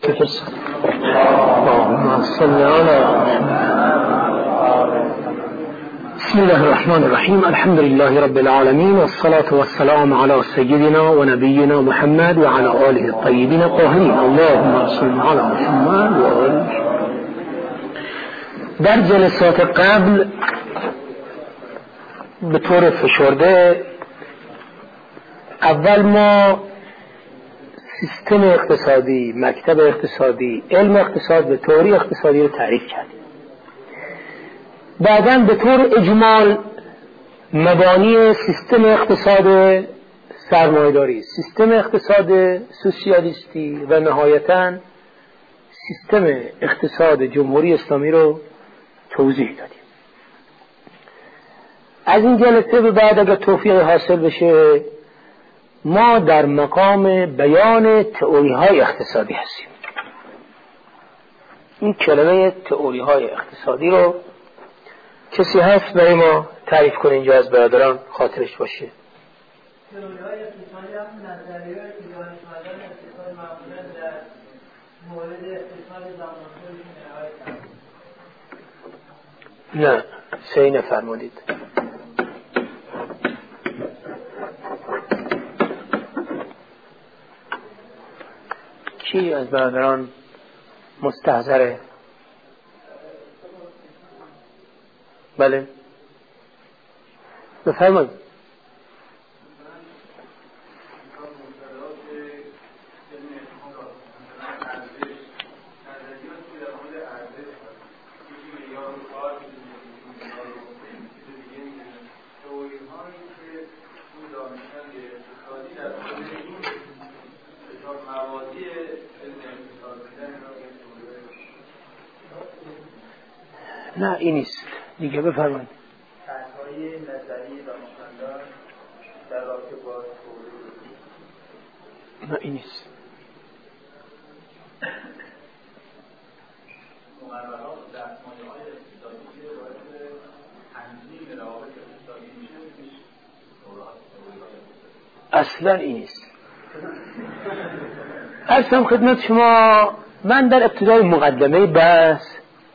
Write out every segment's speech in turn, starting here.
اللهم صل على بسم الله الرحمن الرحيم. الحمد لله رب العالمين، والصلاة والسلام على سيدنا ونبينا محمد وعلى آله الطيبين الطاهرين. اللهم صل على محمد وآله. در جلسات قبل به طور فشرده اول ما سیستم اقتصادی، مکتب اقتصادی، علم اقتصاد و تئوری اقتصادی رو تعریف کردیم. بعداً به طور اجمال مبانی سیستم اقتصاد سرمایه‌داری، سیستم اقتصاد سوسیالیستی و نهایتاً سیستم اقتصاد جمهوری اسلامی رو توضیح دادیم. از این جلسه به بعد اگر توفیق حاصل بشه ما در مقام بیان تئوری‌های اقتصادی هستیم. این کلمه تئوری‌های اقتصادی رو کسی هست برای ما تعریف کنه اینجا از برادران خاطرش باشه؟ تئوری‌های اقتصادی هم نظریه‌ای که دانشمندان اقتصاد معمولاً در مورد اقتصاد زمان‌خودشون ارائه کردن. نه، صحیح نفرمودید. کی از برادران مستحضره؟ بله بفرمایید. نه این نیست دیگه، بفرمایید. طرح‌های نظری دانشمندان در رابطه با تئوری. نه این نیست. مقررات و دستمایه‌های اقتصادی که باعث تنظیم روابط اقتصادی میشه اصلا این نیست. عرضم خدمت شما من در ابتدای مقدمه بحث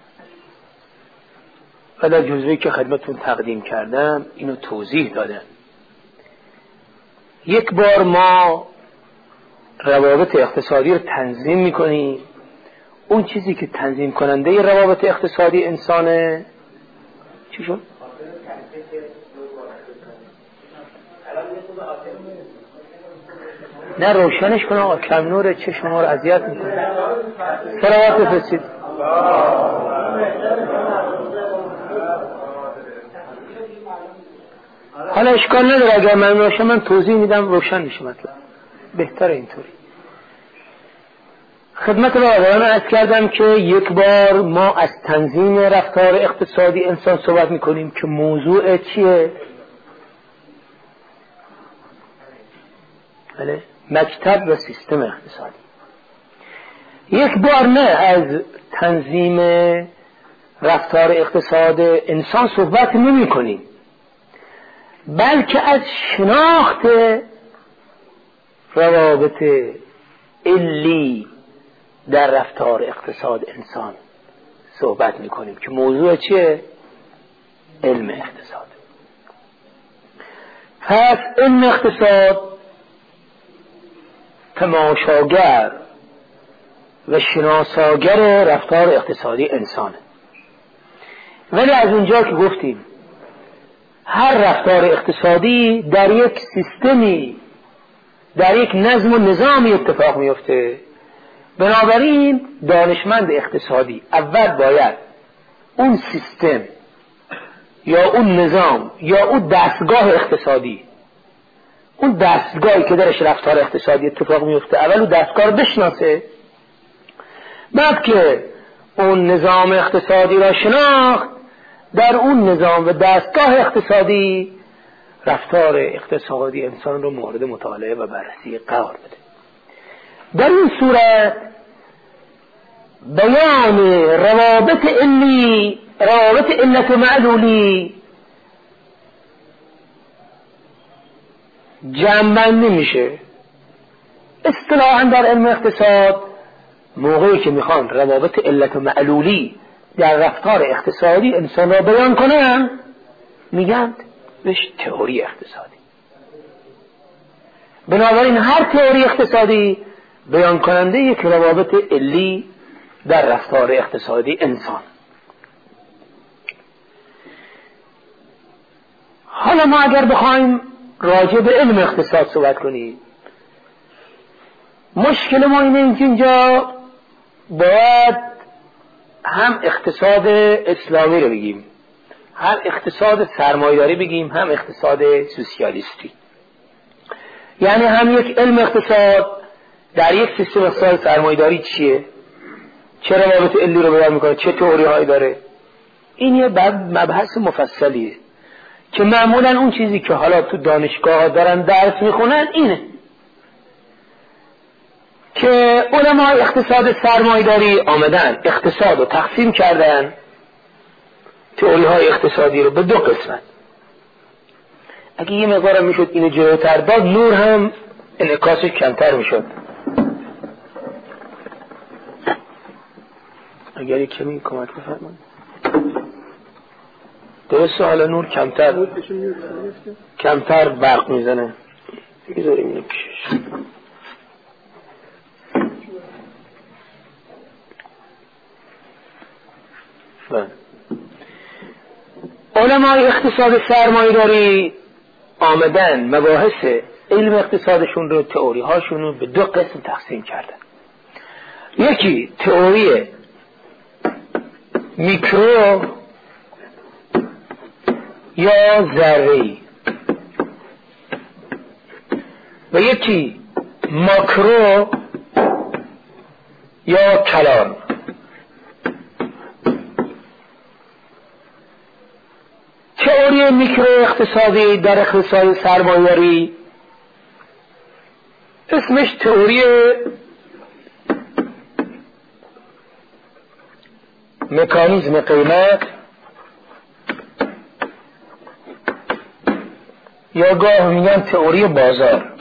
و در جزوه‌ای که خدمتتون تقدیم کردم اینو توضیح دادم. یک بار ما روابط اقتصادی رو تنظیم میکنیم. اون چیزی که تنظیم کننده روابط اقتصادی انسانه چی شد؟ نه روشنش کنم آقا، کم نور چشم ما رو اذیت میکنه. صلوات بفرستید. حالا اشکال نداره اگر من روشن، من توضیح میدم روشن میشه مطلب. بهتره اینطوری. خدمت برادران عرض کردم که یک بار ما از تنظیم رفتار اقتصادی انسان صحبت میکنیم که موضوع چیه؟ بله، مکتب و سیستم اقتصادی. یک بار نه از تنظیم رفتار اقتصاد انسان صحبت نمی کنیم، بلکه از شناخت روابط علی در رفتار اقتصاد انسان صحبت می کنیم که موضوع چیه؟ علم اقتصاد. پس علم اقتصاد تماشاگر و شناساگر رفتار اقتصادی انسانه. ولی از اونجا که گفتیم هر رفتار اقتصادی در یک سیستمی، در یک نظم و نظامی اتفاق میفته، بنابراین دانشمند اقتصادی اول باید اون سیستم یا اون نظام یا اون دستگاه اقتصادی، اون دستگاهی که درش رفتار اقتصادی اتفاق میفته، اول اون دستگاه رو بشناسه. بعد که اون نظام اقتصادی را شناخت، در اون نظام و دستگاه اقتصادی رفتار اقتصادی انسان رو مورد مطالعه و بررسی قرار بده. در این صورت بیان روابط علی، روابط علت و معلولی جمع بندی میشه. اصطلاحاً در علم اقتصاد موقعی که میخوان روابط علت و معلولی در رفتار اقتصادی انسان را بیان کنن میگن بهش تئوری اقتصادی. بنابراین هر تئوری اقتصادی بیان کننده یک روابط علی در رفتار اقتصادی انسان. حالا ما اگر بخوایم راجع به علم اقتصاد صحبت کنیم، مشکل ما اینه که اینجا باید هم اقتصاد اسلامی رو بگیم، هم اقتصاد سرمایه‌داری بگیم، هم اقتصاد سوسیالیستی. یعنی هم یک علم اقتصاد در یک سیستم اقتصاد سرمایه‌داری چیه، چه روابط علی رو بیان میکنه، چه تئوری هایی داره. این یه مبحث مفصلیه که معمولا اون چیزی که حالا تو دانشگاه دارن درس میخونن اینه که علمای اقتصاد سرمایه‌داری آمدن اقتصاد رو تقسیم کردن، تئوری های اقتصادی رو به دو قسمت. اگه یه مقدار میشد اینو جلوتر داد، نور هم انعکاسش کمتر میشد. اگر یک کمی کمک بفرمایید. درسته حالا نور کمتر برق میزنه. بذاریم اینو پیشش. علمای اقتصاد سرمایه‌داری آمدن مباحث علم اقتصادشون رو، تئوری هاشون رو به دو قسم تقسیم کردن. یکی تئوری میکرو یا ذره‌ای و یکی ماکرو یا کلان. تئوری میکرو اقتصادی در اقتصاد سرمایه‌داری اسمش تئوری مکانیزم قیمت یا گاه میگن تئوری بازار.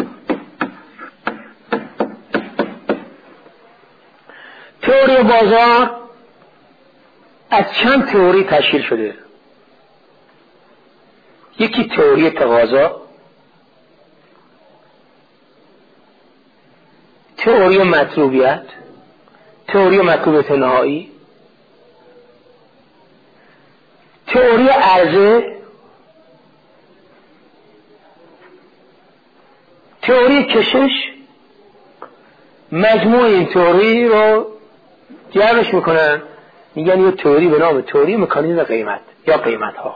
تئوری بازار از چند تئوری تشکیل شده. یکی تئوری تقاضا، تئوری مطلوبیت، تئوری مطلوبیت نهایی، تئوری عرضه، تئوری کشش. مجموع این تئوری رو جمعش میکنن میگن یه تئوری به نام تئوری مکانیزم قیمت یا قیمت ها،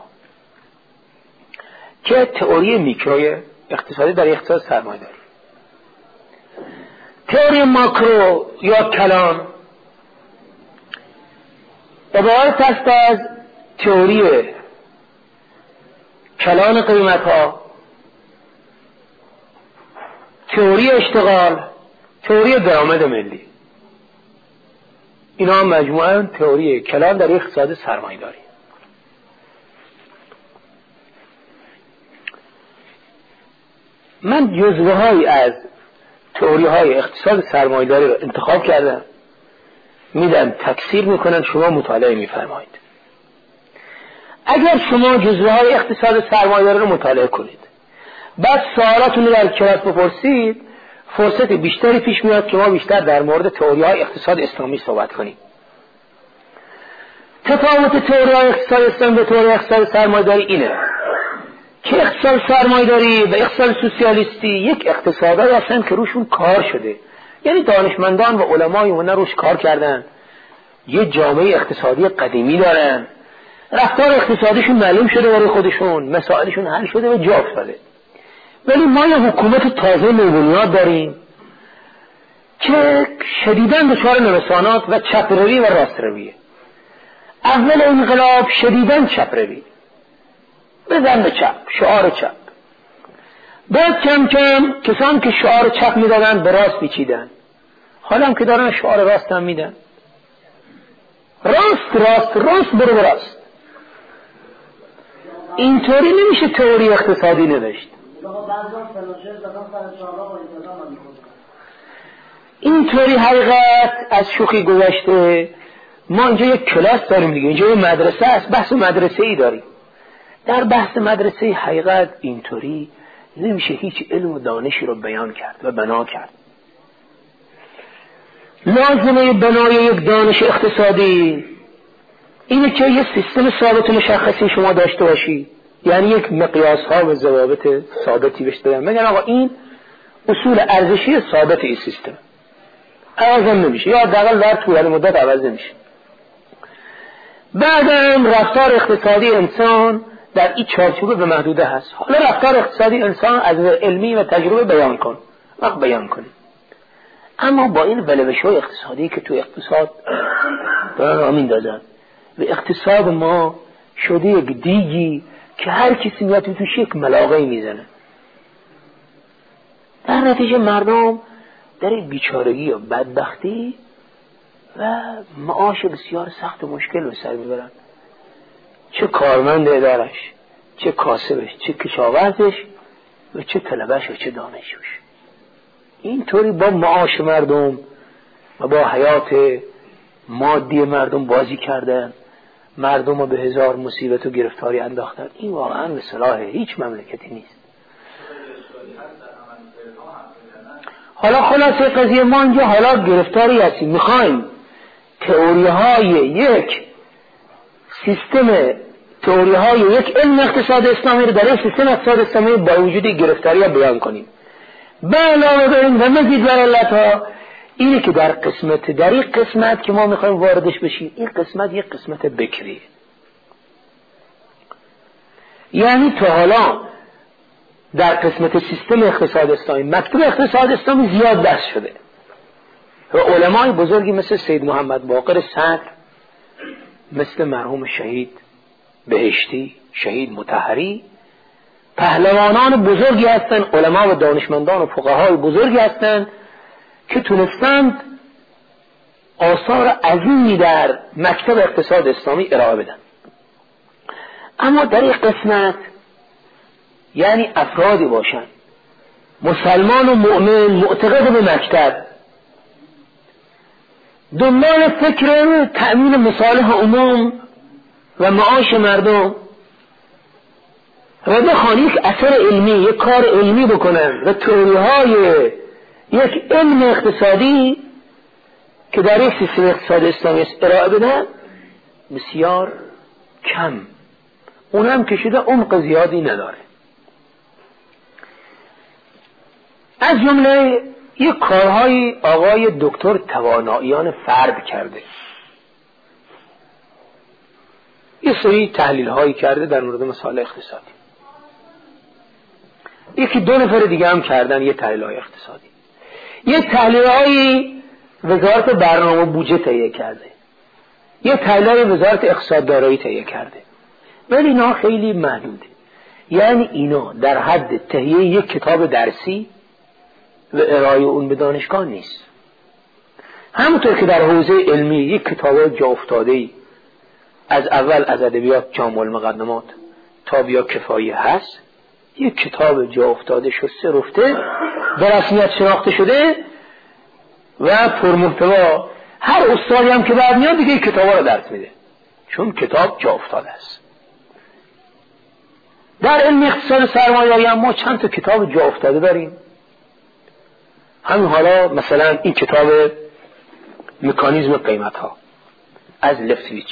که تئوری میکروی اقتصادی در اقتصاد سرمایه‌داری. تئوری ماکرو یا کلان عبارت است از تئوری کلان قیمت ها، تئوری اشتغال، تئوری درآمد ملی. اینا مجموعاً تئوری کلان در اقتصاد سرمایه‌داری. من جزوه‌هایی از تئوری‌های اقتصاد سرمایه‌داری رو انتخاب کردم، میدم تکثیر میکنن، شما مطالعه میفرمایید. اگر شما جزوه‌های اقتصاد سرمایه‌داری رو مطالعه کنید، بعد سوالاتون رو در کلاس بپرسید، فرصت بیشتری پیش میاد که ما بیشتر در مورد تئوری‌های اقتصاد اسلامی صحبت کنیم. تفاوت تئوری‌های اقتصاد اسلامی به تئوری اقتصاد سرمایه‌داری اینه که اقتصاد سرمایه‌داری و اقتصاد سوسیالیستی یک اقتصادایی هستن که روشون کار شده، یعنی دانشمندان و علمای اون روش کار کردن، یه جامعه اقتصادی قدیمی دارن، رفتار اقتصادیشون معلوم شده برای خودشون، مسائلشون حل شده و جا افتاده. ولی ما یه حکومت تازه نوبنیاد داریم که شدیداً دچار نوسانات و چپروی و راسترویه. اول انقلاب شدیداً چپروی، بزن به چپ، شعار چپ. بعد کم کم کسان که شعار چپ میدادن به راست پیچیدن، حالا هم که دارن شعار راست هم میدن. راست برو راست. اینطوری نمیشه تئوری اقتصادی نوشت. اینطوری حقیقت از شوخی گذشته. ما اینجا یک کلاس داریم دیگه، اینجا یک مدرسه است، بحث مدرسه ای داریم. در بحث مدرسه حقیقت اینطوری نمیشه هیچ علم و دانشی رو بیان کرد و بنا کرد. لازمه بنای یک دانش اقتصادی اینه که یه سیستم ثابت و مشخصی شما داشته باشی، یعنی یک مقیاس ها و ضوابط ثابتی بهش بدن، میگن آقا این اصول ارزشی ثابت این سیستم عوض نمیشه یا حداقل در طول مدت عوض نمیشه. بعدم رفتار اقتصادی انسان در این چارچوب به محدوده هست. حالا رفتار اقتصادی انسان از علمی و تجربه بیان کن، وقت بیان کنی. اما با این ولوش‌های اقتصادی که تو اقتصاد دارن راه میندازن و اقتصاد ما شده یک دیگی که هر کسی میاد توش یک ملاقه میزنه، در نتیجه مردم در این بیچارگی و بدبختی و معاش بسیار سخت و مشکل به سر میبرن، چه کارمند ادارش، چه کاسبش، چه کشاورزش و چه طلبش و چه دانشجوش. اینطوری با معاش مردم و با حیات مادی مردم بازی کردن، مردم رو به هزار مصیبت و گرفتاری انداختن. این واقعا به صلاح هیچ مملکتی نیست. حالا خلاصه قضیه ما اینجا حالا گرفتاری هستیم، میخوایم تئوری های یک سیستم، تئوری های یک علم اقتصاد اسلامی رو در این سیستم اقتصاد اسلامی با وجود گرفتاری ها بیان کنیم. به علاوه بر این و مزید بر علتها اینه که در این قسمت که ما میخوایم واردش بشیم، این قسمت یک قسمت بکری، یعنی تا حالا در قسمت سیستم اقتصاد اسلامی مکتب اقتصاد اسلامی زیاد بحث شده و علمای بزرگی مثل سید محمد باقر صدر، مثل مرحوم شهید بهشتی، شهید مطهری، پهلوانان بزرگی هستن، علما و دانشمندان و فقهای بزرگی هستن که تونستند آثار عظیمی در مکتب اقتصاد اسلامی ارائه بدن. اما در این قسمت یعنی افرادی باشن مسلمان و مؤمن معتقد به مکتب، دنبال فکر تأمین مصالح عموم و معاش مردم و بخوان یک اثر علمی، یک کار علمی بکنن و تئوری های یک علم اقتصادی که در یک سیستم اقتصاد اسلامی ارائه بدن بسیار کم، اونم کشیده عمق زیادی نداره. از جمله یک کارهای آقای دکتر تواناییان فرد کرده، یه سری تحلیل هایی کرده در مورد مسائل اقتصادی. یکی دو نفر دیگه هم کردن یه تحلیل های اقتصادی. یه تحلیل های وزارت برنامه بودجه تهیه کرده، یه تحلیل های وزارت اقتصاد دارایی تهیه کرده، ولی اینا خیلی محدوده. یعنی اینا در حد تهیه یک کتاب درسی و ارائه اون به دانشگاه نیست. همونطور که در حوزه علمی یک کتاب جا افتاده‌ای از اول از ادبیات جامع المقدمات تا بیا کفایه هست، یک کتاب جا افتاده شسته رفته به رسمیت شناخته شده و پرمحتوا، هر استادی هم که بعد میاد دیگه یک کتاب رو درس میده چون کتاب جا افتاده است. در علم اقتصاد سرمایه‌داری هم ما چند تا کتاب جا افتاده داریم. همین حالا مثلا این کتاب مکانیزم قیمت ها از لفتویچ،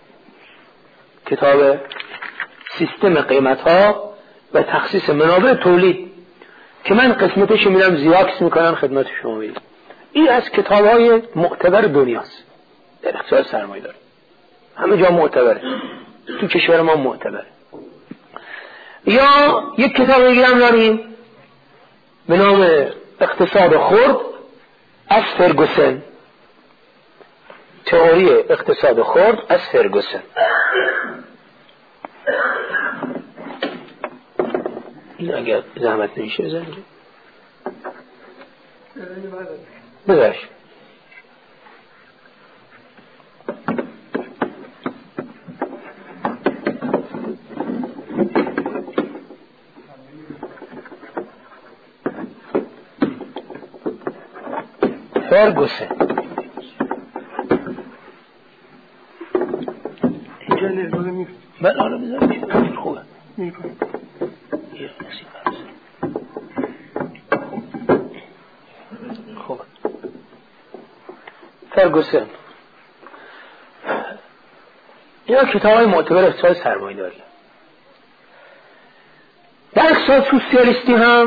کتاب سیستم قیمت ها و تخصیص منابع تولید که من قسمتش میدم زیاکس میکنن خدمت شما میدم. این از کتاب های معتبر دنیاست در اقتصاد سرمایه‌داری، همه جا معتبره، تو کشور ما معتبره. یا یک کتاب دیگه هم داریم به نام اقتصاد خرد از فرگوسن، تئوری اقتصاد خرد از فرگوسن. این اگر زحمت نمیشه بزنید بذارش. خب فرگوسن. اینجا نرماله میره. بله حالا بذاریم خوبه میره. خوبه. فرگوسن اینا کتاب های معتبر اقتصاد سرمایه داری. در اقتصاد سوسیالیستی هم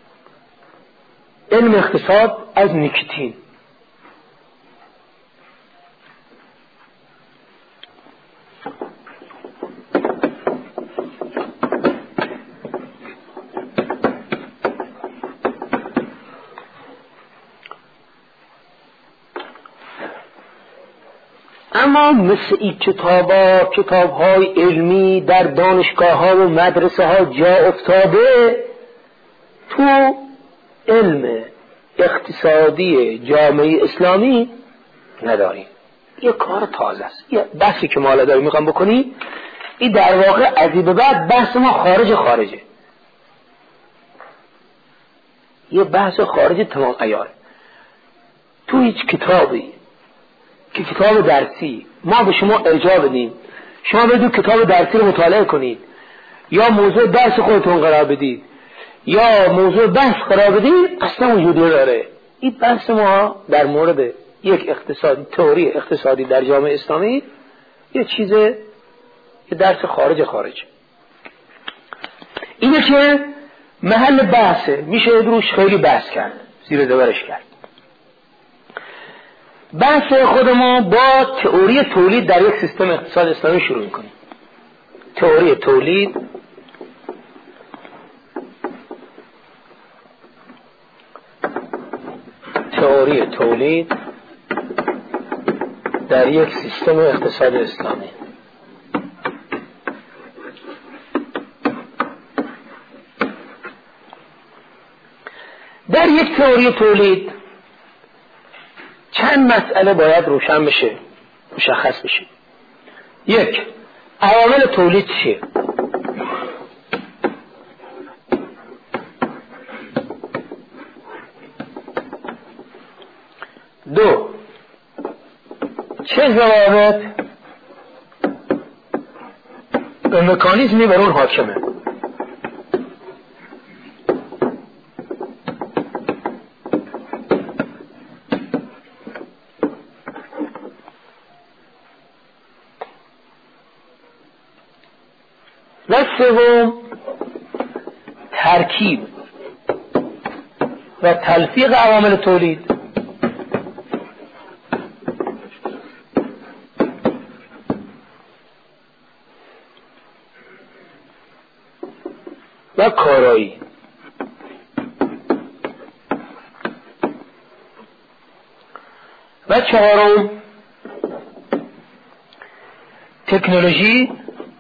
علم اقتصاد از نیکیتین اما مثل این کتاب‌های علمی در دانشگاه‌ها و مدرسه‌ها جا افتاده، تو علم اقتصادی جامعه اسلامی نداریم. یه کار تازه است. یه بحثی که ما داریم میخوام بکنی، این در واقع از این به بعد بحث ما خارجه. یه بحث خارجی تمام عیاره. تو هیچ کتابی که کتاب درسی ما به شما ارجاع بدیم، شما بدون کتاب درسی رو مطالعه کنید یا موضوع درس خودتون قرار بدید یا موضوع بحث قرار بدید، اصلا وجود نداره. این بحث ما در مورد یک تئوری اقتصادی در جامعه اسلامی یه درس خارج اینه که محل بحثه، میشه روش خیلی بحث کرد، زیر زبرش کرد. بحث خود ما با تئوری تولید در یک سیستم اقتصاد اسلامی شروع میکنیم. تئوری تولید در یک سیستم اقتصاد اسلامی. در یک تئوری تولید چند مسئله باید روشن بشه، مشخص بشه. یک، عوامل تولید چیه؟ دو، چه ضوابط و مکانیزمی بر اون حاکمه؟ و سوم، ترکیب و تلفیق عوامل تولید و کارایی. و چهارم، تکنولوژی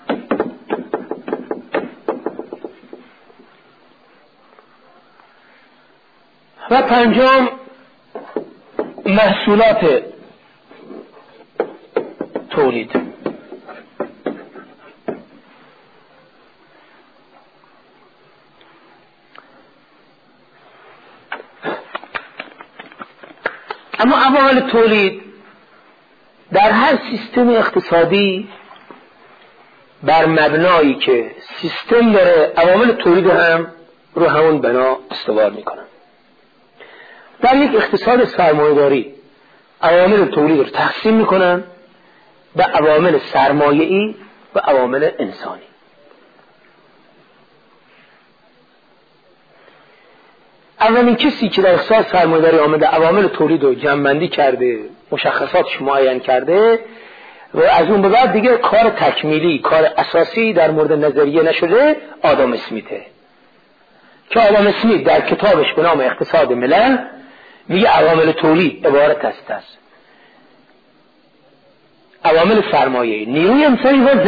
و پنجم، محصولات تولید. اما عوامل تولید در هر سیستم اقتصادی بر مبنایی که سیستم داره، عوامل تولید هم رو همون بنا استوار میکنن. در یک اقتصاد سرمایه‌داری عوامل تولید رو تقسیم میکنن به عوامل سرمایه‌ای و عوامل انسانی. اولین کسی که در اقتصاد سرمایه‌داری آمده عوامل تولید رو جمع‌بندی کرده، مشخصاتش معین کرده و از اون به بعد دیگه کار تکمیلی، کار اساسی در مورد نظریه نشده، آدم اسمیته. که آدم اسمیت در کتابش به نام اقتصاد ملل میگه عوامل تولید عبارت است از عوامل سرمایه، نیروی انسانی و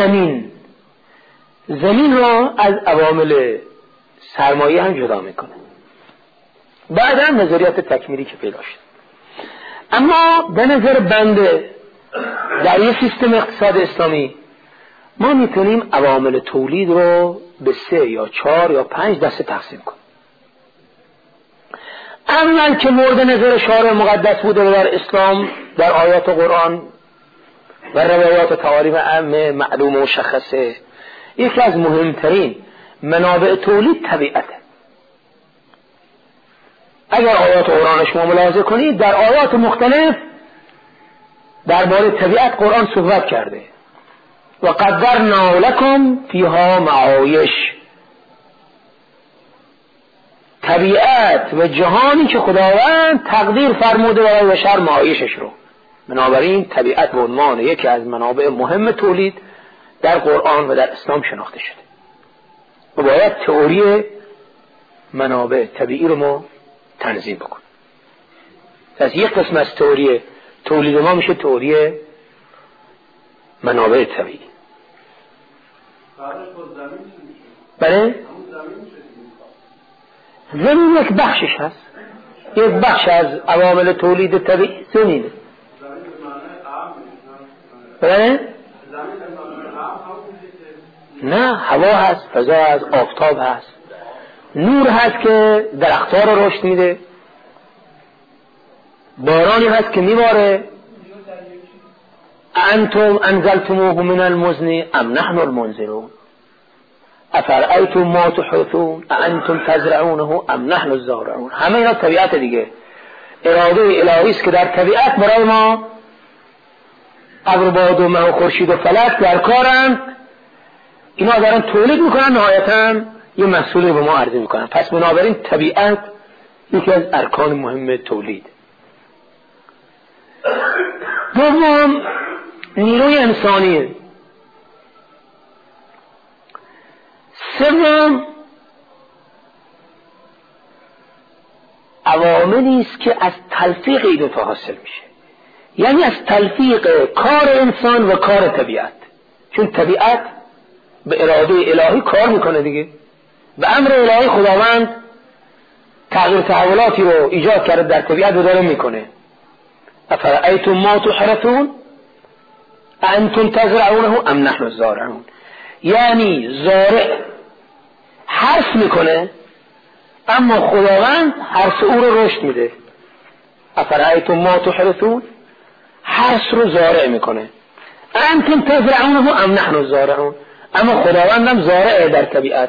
زمین را از عوامل سرمایه هم جدا میکنه. بعد هم نظریات تکمیلی که پیدا شد. اما به نظر بنده در یک سیستم اقتصاد اسلامی ما میتونیم عوامل تولید رو به 3 یا 4 یا 5 دسته تقسیم کنیم. اما که مورد نظر شارع مقدس بوده و در اسلام در آیات قرآن و روایات تعالیم عامه معلوم و مشخصه، یکی از مهمترین منابع تولید طبیعته. اگر آیات قرآن شما ملاحظه کنید، در آیات مختلف درباره طبیعت قرآن صحبت کرده. و قدرنا لکم فیها معایش، طبیعت و جهانی که خداوند تقدیر فرموده برای بشر معایشش رو. بنابراین طبیعت به عنوان یکی از منابع مهم تولید در قرآن و در اسلام شناخته شده و باید تئوری منابع طبیعی رو ما تنظیم بکنیم. پس یک قسم از تئوری تولید ما میشه تئوری منابع طبیعی. بله؟ زمین یک بخشش هست، یک بخش از عوامل تولید طبیعی زمینه. بله؟ نه، هوا هست، فضا هست، آفتاب هست، نور هست که درخت‌ها رو رشد میده، بارانی هست که میباره. انتم انزلتموه من المزن ام نحن المنزلون افرأیتم ما تحرثون انتم تزرعونه ام نحن الزارعون. همه اینا طبیعت دیگه، اراده الهی است که در طبیعت برای ما ابر و باد و مه و خورشید و فلک در کارند. اینا دارن تولید میکنن، نهایتاً یه محصولی به ما عرضه میکنن. پس بنابراین طبیعت یکی از ارکان مهم تولید. دوم، نیروی انسانیه. سوم، عواملی است که از تلفیق این دوتا حاصل میشه، یعنی از تلفیق کار انسان و کار طبیعت. چون طبیعت به اراده الهی کار میکنه دیگه، به امر الهی خداوند تغییر تحولاتی رو ایجاد کرده در طبیعت رو داره میکنه. افرأیتم ما تحرثون انتم تزرعونه ام نحن الزارعون. یعنی زارع حرث میکنه اما خداوند حرث او رو رشد میده. افرأیتم ما تحرثون، حرث رو زارع میکنه. انتم تزرعونه ام نحن الزارعون، اما خداوندم زارع در طبیعت.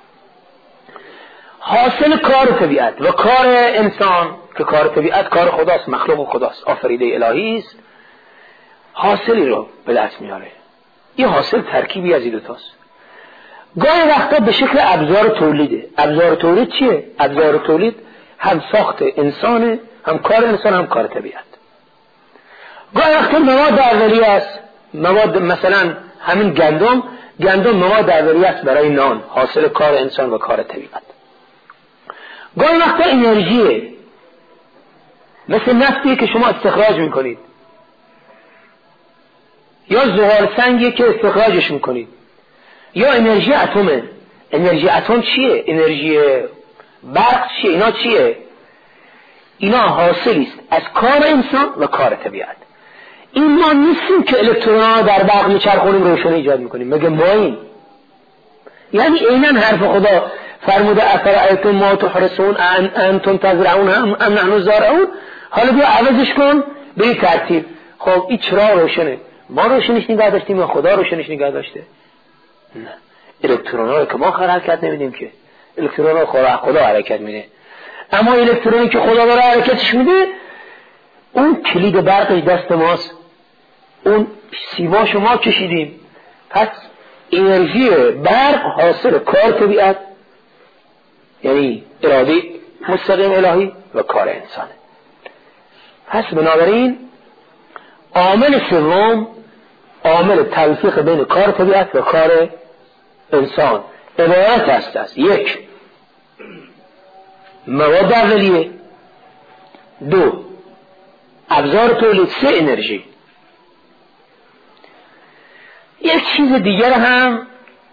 حاصل کار طبیعت و کار انسان که کار طبیعت کار خداست، مخلوق خداست، آفریده الهی است، حاصلی رو به دست میاره. این حاصل ترکیبی از این دوتاست. گاهی وقتا به شکل ابزار تولیده. ابزار تولید چیه؟ ابزار تولید هم ساخت انسانه، هم کار انسان، هم کار طبیعت. گاهی وقتا مواد اولیه است، مواد مثلا همین گندم مواد اولیه است برای نان، حاصل کار انسان و کار طبیعت. گاهی وقتا انرژیه، مثل نفتی که شما استخراج میکنید، یا زغال سنگی که استخراجش میکنید، یا انرژی اتمه. انرژی اتم چیه؟ انرژی برق چیه؟ اینا چیه؟ اینا حاصلی است از کار انسان و کار طبیعت. این ما نیستیم که الکترون‌ها در برق میچرخونیم روشنی ایجاد میکنیم، مگه ما این؟ یعنی اینن حرف خدا فرموده افرأیتم ما تحرثون انتم تزرعون ام نحن الزارعون. حالا بیا عوضش کن به این ترتیب. خب این چرا روشنه؟ ما روشنش نگاه داشتیم یا خدا روشنش نگاه داشته؟ نه، الکترون‌ها رو که ما حرکت نمیدیم که، الکترون‌ها خدا حرکت میده. اما الکترونی که خدا داره حرکتش میده، اون کلید برقش دست ماست، اون سیماشو ما کشیدیم. پس انرژی برق حاصل کار طبیعت، یعنی اراده مستقیم الهی و کار انسانه. پس بنابراین عامل سوم، عامل تلفیق بین کار طبیعت و کار انسان عبارت است از یک، مواد اولیه، دو، ابزار تولید، سه، انرژی. یک چیز دیگر هم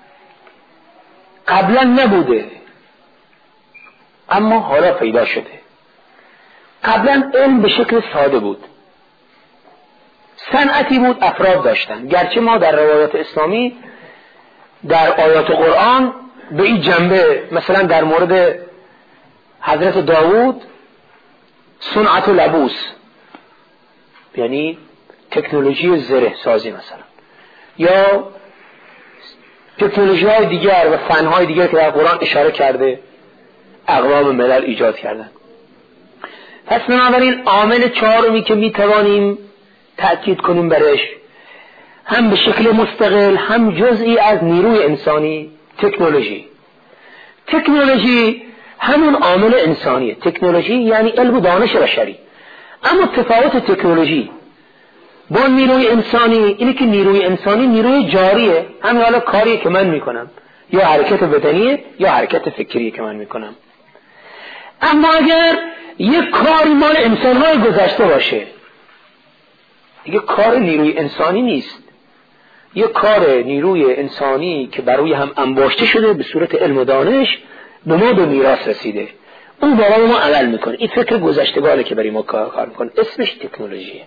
قبلا نبوده اما حالا پیدا شده. قبلا علم به شکل ساده بود، صنعتی بود، افراد داشتن. گرچه ما در روایات اسلامی در آیات قرآن به این جنبه، مثلا در مورد حضرت داوود صنعت و لبوس یعنی تکنولوژی زره سازی مثلا، یا تکنولوژی های دیگر و فن های دیگر که در قرآن اشاره کرده اقوام ملل ایجاد کردن. پس بنابراین عامل چهارمی که میتوانیم تأکید کنیم برش، هم به شکل مستقل هم جزئی از نیروی انسانی، تکنولوژی همون عامل انسانیه. تکنولوژی یعنی علم و دانش بشری، اما تفاوت تکنولوژی با نیروی انسانی اینه که نیروی انسانی نیروی جاریه، همین حالا کاریه که من میکنم، یا حرکت بدنیه یا حرکت فکریه که من میکنم. اما اگر یک کاری مال انسانهای گذشته باشه دیگه کار نیروی انسانی نیست، یک کار نیروی انسانی که برای هم انباشته شده به صورت علم و دانش به ما به میراث رسیده، اون برای ما عمل میکنه. این فکر گذشتگانه که برای ما کار میکنه، اسمش تکنولوژیه.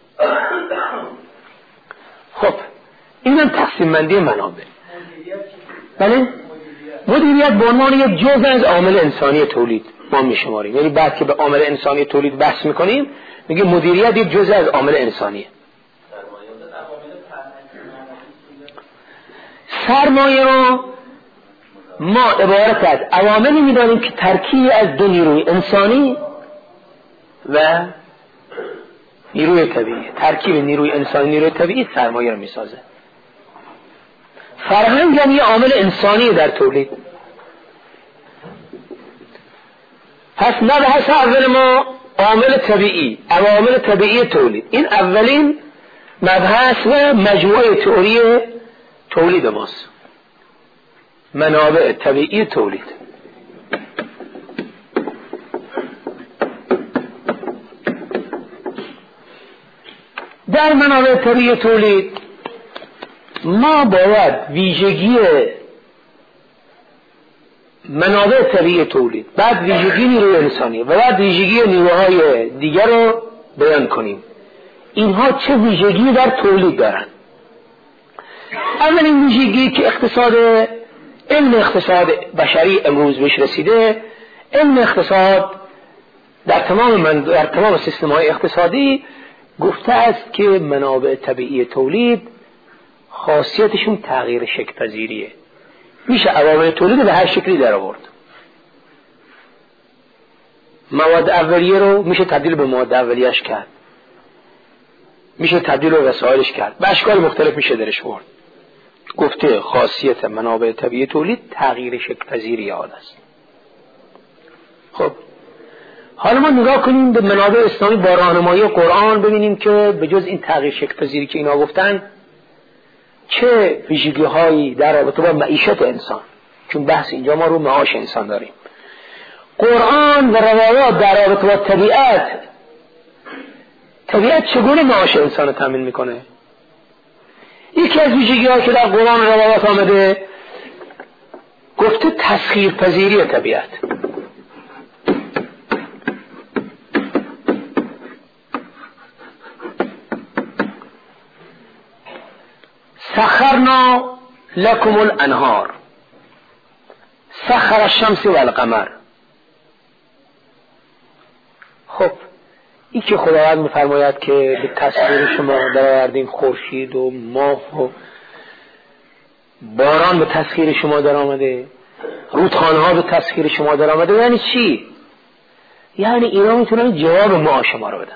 خب اینم تقسیم بندی منابع. بله، مدیریت به عنوان یک جزء از عامل انسانی تولید ما میشماریم، یعنی بعد که به عامل انسانی تولید بحث میکنیم میگه مدیریت یک جزء از عامل انسانیه. سرمایه رو ما عبارت از عواملی میدانیم که ترکیبی از دو نیروی انسانی و نیروی طبیعی، ترکیب نیروی انسانی نیروی طبیعی سرمایه رو میسازه. فرهنگ هم یه عامل انسانی در تولید. پس مبحث اول ما عامل طبیعی، عوامل طبیعی تولید، این اولین مبحث و مجموعه تئوری تولید ماست، منابع طبیعی تولید. در منابع طبیعی تولید ما باید ویژگی منابع طبیعی تولید، بعد ویژگی نیروی انسانی و بعد ویژگی نیروهای دیگر رو بیان کنیم. اینها چه ویژگی در تولید دارن؟ اولین ویژگی که علم اقتصاد بشری امروز بهش رسیده، علم اقتصاد در تمام سیستم‌های اقتصادی گفته است که منابع طبیعی تولید خاصیتشون تغییر شکل پذیریه. میشه عوامل تولید به هر شکلی در آورد. مواد اولیه رو میشه تبدیل به مواد اولیه‌اش کرد، میشه تبدیل به وسایلش کرد، به اشکال مختلف میشه درش برد. گفته خاصیت منابع طبیعی تولید تغییر شکل پذیری آن است. خب حالا ما نگاه کنیم به منابع اسلامی با راهنمایی قرآن، ببینیم که به جز این تغییر شکل پذیری که اینا گفتن چه ویژگی هایی در رابطه با معیشت انسان، چون بحث اینجا ما رو معاش انسان داریم. قرآن و روایات در رابطه با طبیعت چگونه معاش انسان رو تامین میکنه. یکی از ویژگی هایی که در قرآن و روایات آمده گفته تسخیر پذیری طبیعت. سخرنا لكم الانهار سخر الشمس والقمر. خب این که خداوند می‌فرماید که به تسخیر شما درآوردیم خورشید و ماه و باران به تسخیر شما در آمده، رودخانه‌ها به تسخیر شما در آمده، یعنی چی؟ یعنی اینا میتونن جواب معاش ما رو بدن.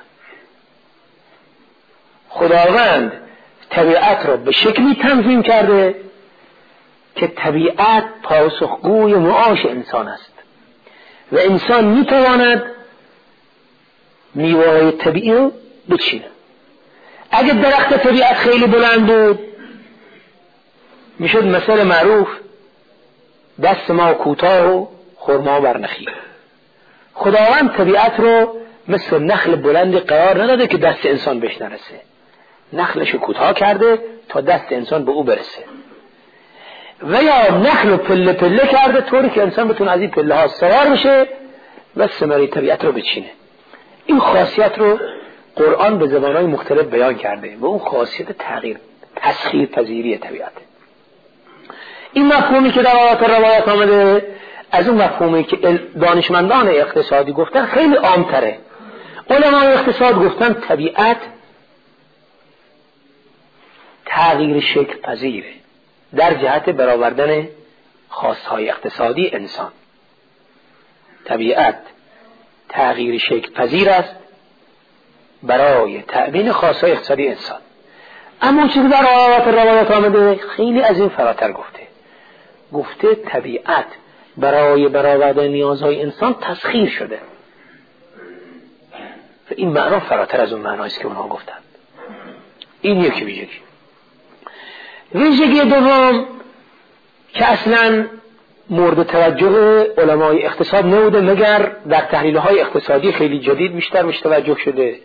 خداوند طبیعت رو به شکلی تنظیم کرده که طبیعت پاسخگوی معاش انسان است و انسان میتواند میوه‌های طبیعی رو بچینه. اگه درخت طبیعت خیلی بلند بود میشد مثل معروف دست ما کوتاه و خرما بر نخیل. خداوند طبیعت رو مثل نخل بلندی قرار نداده که دست انسان بهش نرسه، نخلشو کوتاه کرده تا دست انسان به او برسه، و یا نخل رو پله پله کرده طوری که انسان بتونه از این پله ها سوار بشه و ثمره طبیعت رو بچینه. این خاصیت رو قرآن به زبانهای مختلف بیان کرده و اون خاصیت تسخیر پذیری طبیعت. این مفهومی که در روایات آمده از اون مفهومی که دانشمندان اقتصادی گفتن خیلی عامتره. علمای اقتصاد گفتن طبیعت تغییر شکل پذیره در جهت برآوردن خواستهای اقتصادی انسان. طبیعت تغییر شکل پذیر است برای تأمین خواستهای اقتصادی انسان. اما چیزی در روایات آمده خیلی از این فراتر گفته طبیعت برای برآوردن نیازهای انسان تسخیر شده. و این معنا فراتر از اون معنایست که اونها گفتن. این یکی ویژگی. ویژگی دوم که اصلا مورد توجه علمای اقتصاد نبوده مگر در تحلیل‌های اقتصادی خیلی جدید بیشتر بهش توجه شده،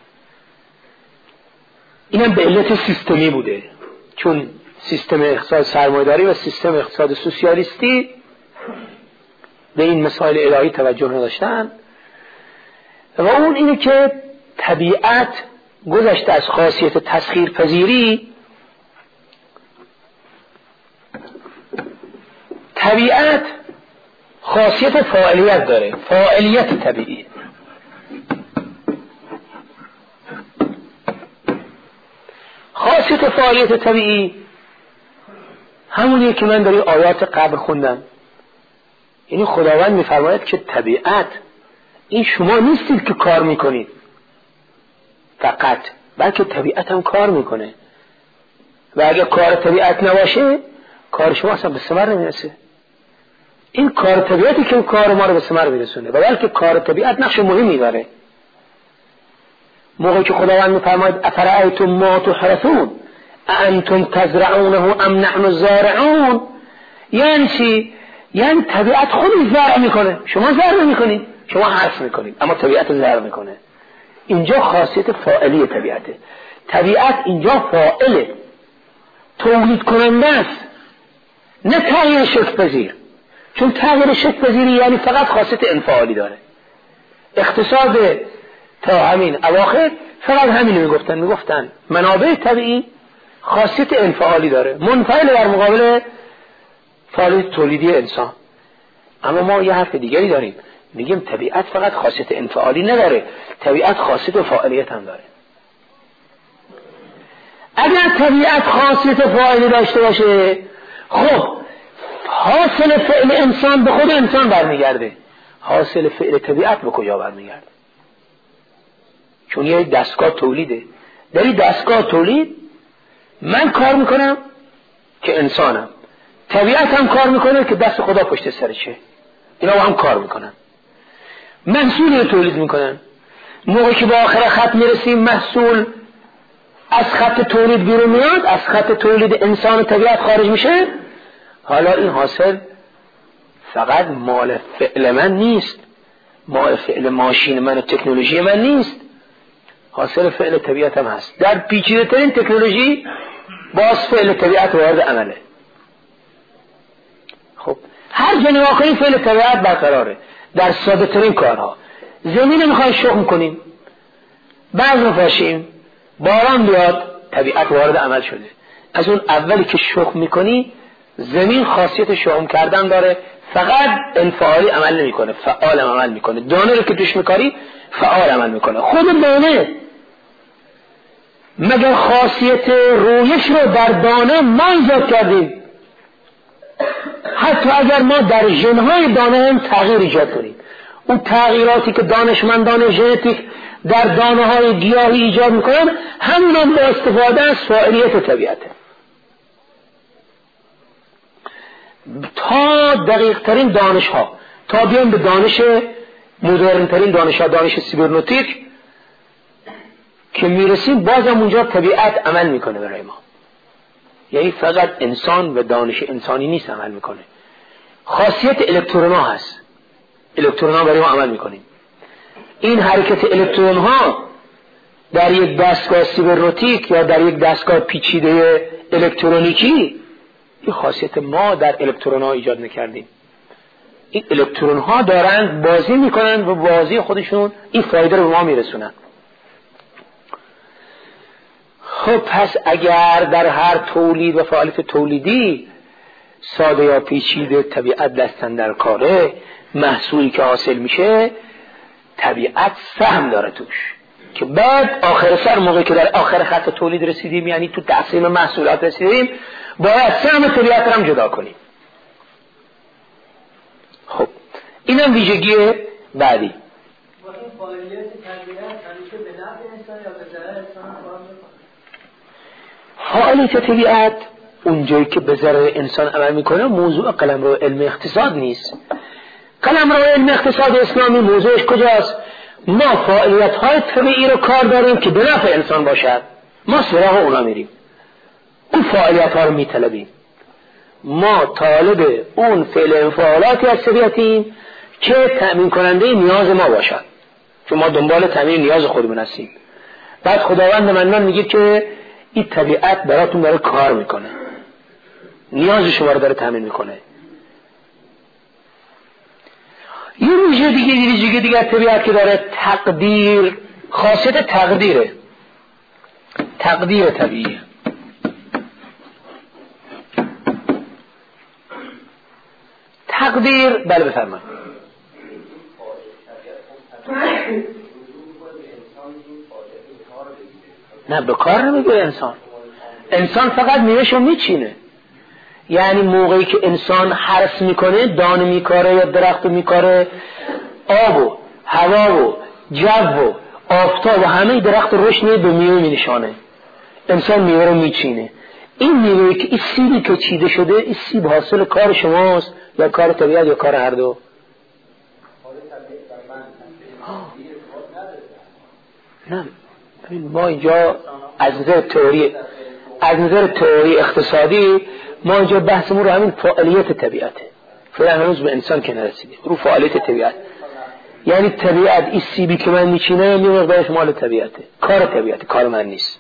اینم به علت سیستمی بوده، چون سیستم اقتصاد سرمایه‌داری و سیستم اقتصاد سوسیالیستی به این مسائل الهی توجه نداشتن. و اون اینه که طبیعت گذشته از خاصیت تسخیر پذیری، طبیعت خاصیت فاعلیت داره، فاعلیت طبیعی. خاصیت فاعلیت طبیعی همونیه که من در این آیات قبل خوندم. یعنی خداوند میفرماید که طبیعت این شما نیستید که کار میکنید فقط، بلکه طبیعت هم کار میکنه و اگه کار طبیعت نباشه کار شما اصلا به ثمر نمیرسه. این کار طبیعتی که کار ما رو به ثمر میرسونه و بلکه کار طبیعت نقش مهمی داره. موقعی که خداوند میفرماید افرأیتم ما تحرثون اانتم تزرعونه ام نحن الزارعون، یعنی چی؟ یعنی طبیعت خودش زرع میکنه، شما زرع نمیکنید، شما حرث میکنید، اما طبیعت زرع میکنه. اینجا خاصیت فاعلی طبیعته. طبیعت اینجا فاعله، تولید کننده است، نه تغییر شکل پذیر. چون تغییر شکل پذیری یعنی فقط خاصیت انفعالی داره. اقتصاد تا همین اواخر فقط همین میگفتن منابع طبیعی خاصیت انفعالی داره، منفعل در مقابل فعالیت تولیدی انسان. اما ما یه حرف دیگری داریم، میگیم طبیعت فقط خاصیت انفعالی نداره، طبیعت خاصیت فاعلیت هم داره. اگر طبیعت خاصیت فاعلی داشته باشه، خب حاصل فعل انسان به خود انسان برمیگرده، حاصل فعل طبیعت به کجا برمیگرده؟ چون یه دستگاه تولیده، در این دستگاه تولید من کار میکنم که انسانم، طبیعت هم کار میکنه که دست خدا پشت سرشه، اینا هم کار میکنن، محصول رو تولید میکنن. موقعی که به آخر خط میرسیم محصول از خط تولید بیرون میاد، از خط تولید انسان و طبیعت خارج میشه، حالا این حاصل فقط مال فعل من نیست، مال فعل ماشین من و تکنولوژی من نیست، حاصل فعل طبیعت هم هست. در پیچیده ترین تکنولوژی باز فعل طبیعت وارد عمله. خب هر جا نگاه کنیم فعل طبیعت برقراره. در ساده ترین کارها، زمین میخوایم شخم کنیم، بعض مفاشیم، باران بیاد، طبیعت وارد عمل شده. از اون اولی که شخم میکنی زمین خاصیت شخم کردن داره، فقط انفعالی عمل نمیکنه، فعال عمل میکنه. دانه رو که توش میکاری فعال عمل میکنه. خود دانه مگر خاصیت رویش رو در دانه ما ایجاد کردیم؟ حتی اگر ما در ژن‌های دانه هم تغییر ایجاد کنیم، اون تغییراتی که دانشمندان ژنتیک در دانه‌های گیاهی ایجاد میکنن همون هم با استفاده از فاعلیت طبیعته. تا دقیق ترین دانش ها، تا بیان به دانش مدرن ترین دانش ها، دانش سیبرنتیک که میرسیم، بازم اونجا طبیعت عمل میکنه برای ما. یعنی فقط انسان و دانش انسانی نیست عمل میکنه، خاصیت الکترون ها هست، الکترون ها برای ما عمل میکنیم. این حرکت الکترون ها در یک دستگاه سیبرنتیک یا در یک دستگاه پیچیده الکترونیکی، این خاصیت ما در الکترون ها ایجاد نکردیم. این الکترون ها دارند بازی میکنن و بازی خودشون این فایده رو به ما میرسونن. خب پس اگر در هر تولید و فعالیت تولیدی ساده یا پیچیده طبیعت دستن در کاره، محصولی که حاصل میشه طبیعت سهم داره توش، که بعد آخر سر موقعی که در آخر خط تولید رسیدیم، یعنی تو تقسیم محصولات رسیدیم، باید سهم طبیعت رو هم جدا کنیم. خب اینم ویژگی بعدی. با این فعالیت طبیعت همیشه به نفع انسان یا به ضرر انسان کار میکنه؟ فعالیت طبیعت اونجایی که به ضرر انسان عمل میکنه موضوع قلمرو علم اقتصاد نیست. قلمرو علم اقتصاد اسلامی موضوعش کجاست؟ ما فعالیت های طبیعی رو کار داریم که به نفع انسان باشد، ما سراغ اونا میریم، اون فعالیت ها رو میطلبیم. ما طالب اون فعل انفعالاتی از طبیعتیم که تأمین کننده نیاز ما باشد، چون ما دنبال تأمین نیاز خودمون هستیم. بعد خداوند منان میگه که این طبیعت براتون داره کار میکنه، نیاز شما رو داره تأمین میکنه. یه ویژگی دیگه طبیعت که داره تقدیر، خاصیت تقدیره، تقدیر طبیعی. تقدیر بله بفرمایید. نه به کار نمیگیره انسان فقط میوهشو میچینه. یعنی موقعی که انسان حرث میکنه، دانه میکاره یا درخت میکاره، آب و هوا و جو و آفتاب و همه درخت رشد به میوه مینشانه. انسان میوه رو میچینه. این میوه که این سیبی که چیده شده، این سیب حاصل کار شماست یا کار طبیعت یا کار هر دو؟ نه ما اینجا از نظر تئوری اقتصادی ما اینجا بحثمون رو همین فعالیت طبیعته. فعلا هنوز به انسان که نرسیدیم، رو فعالیت طبیعت. یعنی طبیعت این سیبی که من میچینم یه مقدارش مال طبیعته، کار طبیعته، کار من نیست.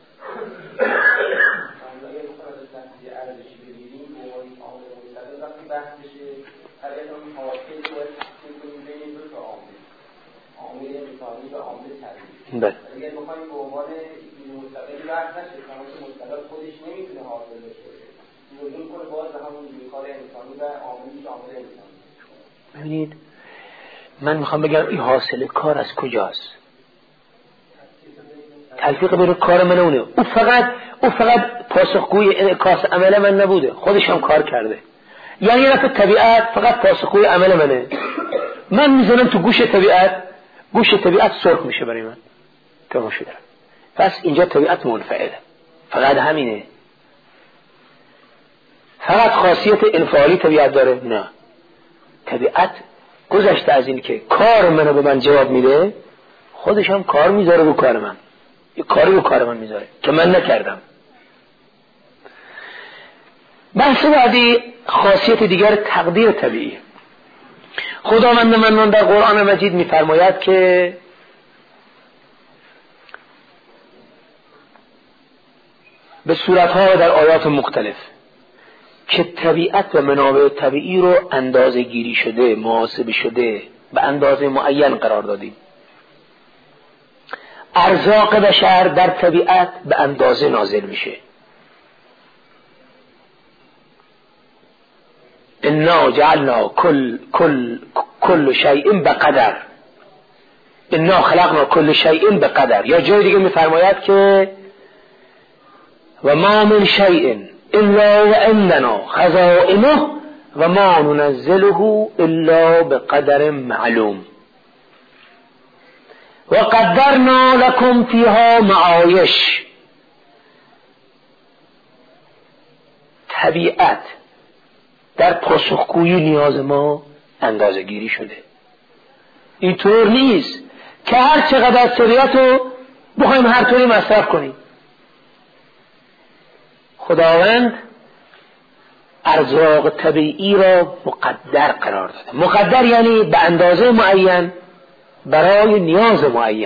بله ببینید من میخوام بگم این حاصل کار از کجاست؟ تلفیق بین کار من و اونه. او فقط پاسخگوی انعکاس عمل من نبوده، خودش هم کار کرده. یعنی یه طبیعت فقط پاسخگوی عمل منه. من میزنم تو گوش طبیعت سرخ میشه برای من تماشا دارم. پس اینجا طبیعت منفعله، فقط همینه. فقط خاصیت انفعالی طبیعت داره؟ نه، طبیعت گذشته از این که کار منو به من جواب میده، خودش هم کار میذاره رو کار من، یه کاری رو کار من میذاره که من نکردم. بحث بعدی خاصیت دیگر تقدیر طبیعی. خداوند منان در قرآن مجید میفرماید که به صورتها در آیات مختلف که طبیعت و منابع طبیعی رو اندازه گیری شده، محاسبه شده، به اندازه معین قرار دادیم. ارزاق بشر در طبیعت به اندازه نازل میشه. انا جعلنا کل شیء بقدر، انا خلقنا کل شیء بقدر. یا جای دیگه میفرماید که و ما من شیء الا و عندنا خزائنه و ما ننزله الا بقدر معلوم و قدرنا لكم فيها معایش. طبیعت در پاسخگویی نیاز ما اندازه گیری شده. اینطور نیست که هر چقدر از طبیعت رو بخوایم هر طوری مصرف کنیم. خداوند ارزاق طبیعی را مقدر قرار داده. مقدر یعنی به اندازه معین برای نیاز معین.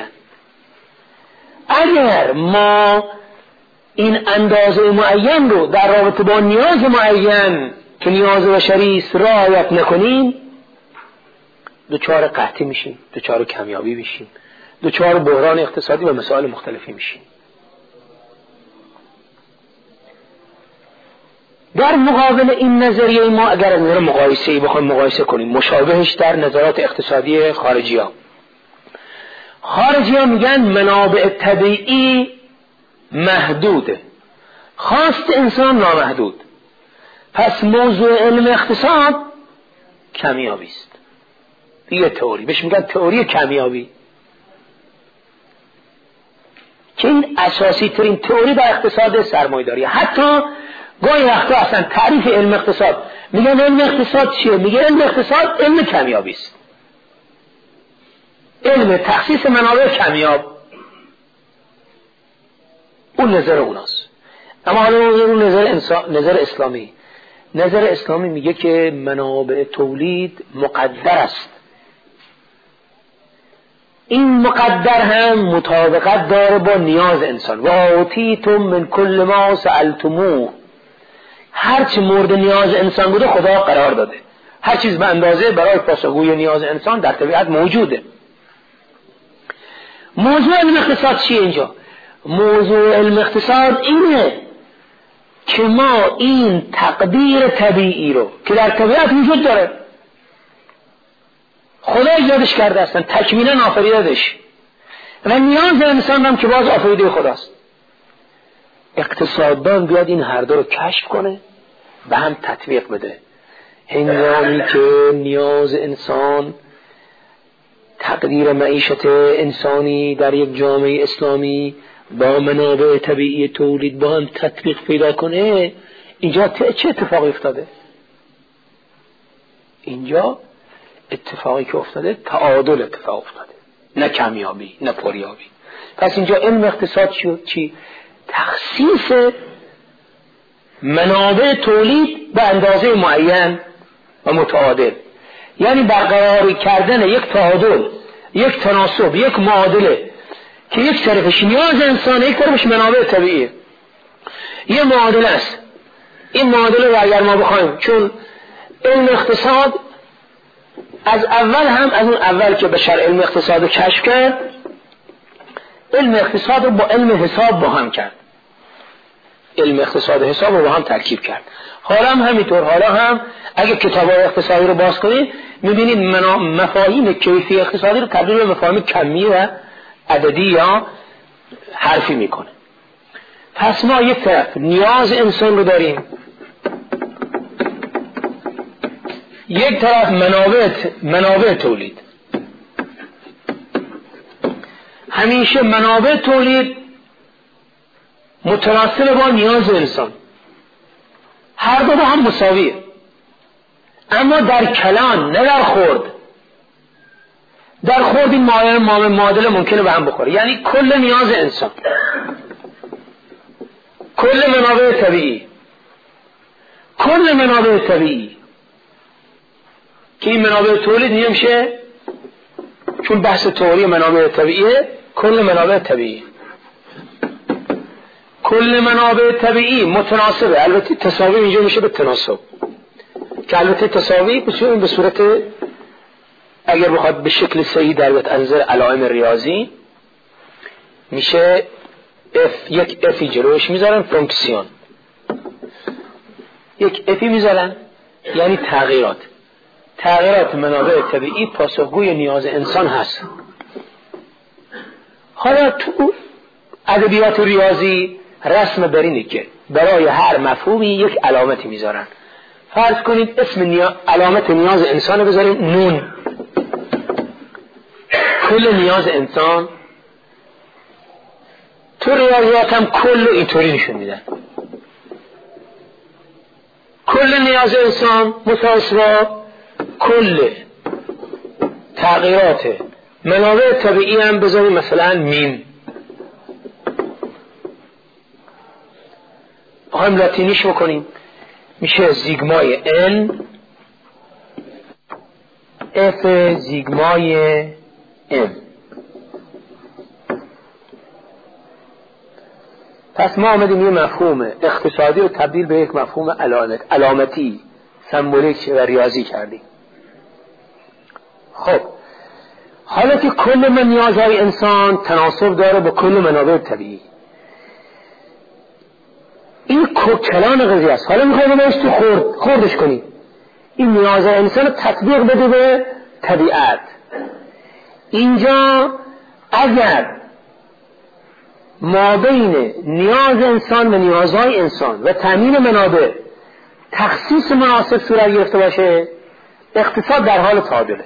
اگر ما این اندازه معین رو در رابطه با نیاز معین که نیاز بشری است رعایت نکنیم، دچار قحطی میشیم، دچار کمیابی میشیم، دچار بحران اقتصادی و مسائل مختلفی میشیم. در مقابل این نظریه ما اگر از نظر مقایسه‌ای بخوایم مقایسه کنیم، مشابهش در نظرات اقتصادی خارجی ها، خارجی ها میگن منابع طبیعی محدوده، خواست انسان نامحدود. پس موضوع علم اقتصاد کمیابی است. یه تئوری بهش میگن تئوری کمیابی، که این اساسی ترین تئوری در اقتصاد سرمایه‌داری. حتی گاهی وقتا اصلا تعریف علم اقتصاد میگن علم اقتصاد چیه؟ میگه علم اقتصاد علم کمیابی است، علم تخصیص منابع کمیاب. اون نظر اوناست. اما حالا اون نظر اسلامی، نظر اسلامی میگه که منابع تولید مقدر است. این مقدر هم مطابقت داره با نیاز انسان. و آتیتم من کل ما سألتموه، هرچی مورد نیاز انسان بوده خدا قرار داده. هر چیز به اندازه برای پاسخگوی نیاز انسان در طبیعت موجوده. موضوع علم اقتصاد چیه اینجا؟ موضوع علم اقتصاد اینه که ما این تقدیر طبیعی رو که در طبیعت وجود داره، خدا ایجادش کرده اصلا، تکمیلا آفریدش، و نیاز انسان هم که باز آفریده خداست. اقتصاددان بیاد این هر دو رو کشف کنه و هم تطبیق بده. هنگامی که نیاز انسان، تقدیر معیشت انسانی در یک جامعه اسلامی با منابع طبیعی تولید با هم تطبیق پیدا کنه، اینجا چه اتفاقی افتاده؟ اینجا اتفاقی که افتاده تعادل اتفاق افتاده، نه کمیابی نه پریابی. پس اینجا علم اقتصاد چی؟ تخصیص منابع تولید به اندازه معین و متعادل، یعنی برقراری کردن یک تعادل، یک تناسب، یک معادله که یک طرفش نیاز انسانه، یک طرفش منابع طبیعیه. یه معادله است. این معادله رو اگر ما بخوایم، چون علم اقتصاد از اول هم از اون اول که بشر علم اقتصاد رو کشف کرد، علم اقتصاد رو با علم حساب با هم کرد، علم اقتصاد و حساب رو با هم ترکیب کرد. حالا هم همینطور. حالا هم اگه کتاب‌های اقتصادی رو باز کنید می‌بینید مفاهیم کیفی اقتصادی رو تبدیل به مفاهیم کمی و عددی یا حرفی میکنه. پس ما یک طرف نیاز انسان رو داریم، یک طرف منابع تولید. همیشه منابع تولید متناسب با نیاز انسان، هر دو با هم مساویه، اما در کلان نه در خورد. در خورد این معادله ممکنه به هم بخوره. یعنی کل نیاز انسان، کل منابع طبیعی که این منابع تولید نمیشه، چون بحث تئوری منابع طبیعیه. کل منابع طبیعی متناسبه. البته تساوی اینجا میشه به تناسب، که البته تساوی به صورت اگر بخواد به شکل صحیح در بیاد از نظر علائم ریاضی میشه یک افی جلوش میذارن، فونکسیون، یک افی میذارن، یعنی تغییرات منابع طبیعی پاسخگوی نیاز انسان هست. حالا تو ادبیات ریاضی رسم بر اینه که برای هر مفهومی یک علامتی میذارن. فرض کنید اسم علامت نیاز انسان بذاریم نون. کل نیاز انسان تو ریاضیات هم کل اینطوری نشون میدن. کل نیاز انسان متوسط کل تغییرات منابع طبیعی هم بذاریم مثلا میم. هم لاتینیش بکنیم میشه زیگمای n f زیگمای m. پس ما آمدیم یه مفهوم اقتصادی رو تبدیل به یک مفهوم علامتی سمبولیک و ریاضی کردیم. خب حالا که کل من نیازهای انسان تناسب داره با کل منابع طبیعی، این کلان قضیه است. حالا میخوایم بهش تو خوردش کنیم، این نیازهای انسان رو تطبیق بده به طبیعت. اینجا اگر ما بین نیاز انسان و نیازهای انسان و تامین منابع تخصیص مناسب صورت گرفته باشه، اقتصاد در حال تعادله،